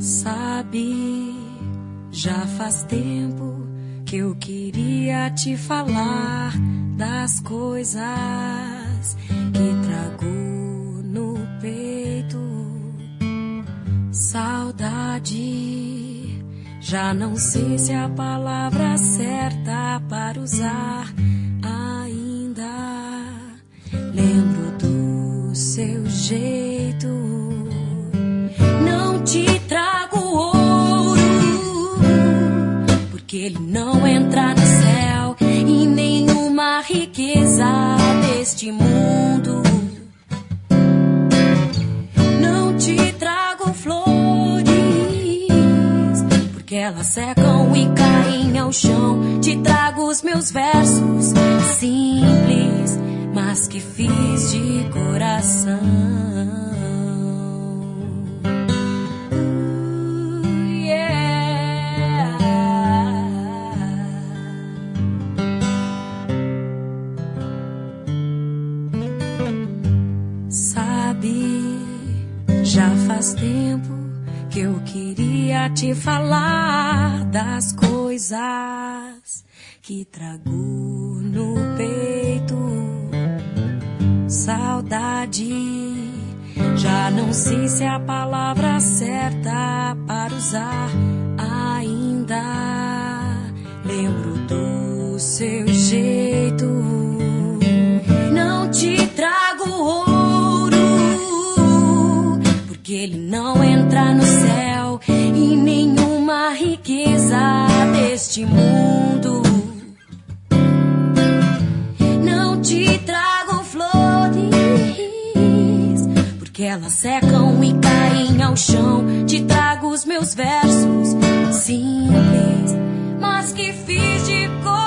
Sabe, já faz tempo que eu queria te falar das coisas que trago no peito. Saudade, já não sei se é a palavra certa para usar ainda. Lembro do seu jeito. Não te trago ouro, porque ele não entra no céu, e nenhuma riqueza deste mundo. Não te trago flores, porque elas secam e caem ao chão. Te trago os meus versos simples, mas que fiz de coração. Sabe, já faz tempo que eu queria te falar das coisas que trago no peito. Saudade, já não sei se é a palavra certa para usar ainda. Lembro do seu jeito. Não te trago ouro, porque ele não entra no céu, e nenhuma riqueza deste mundo. Não te trago flores, porque elas secam e caem ao chão. Te trago os meus versos simples, mas que fiz de coração.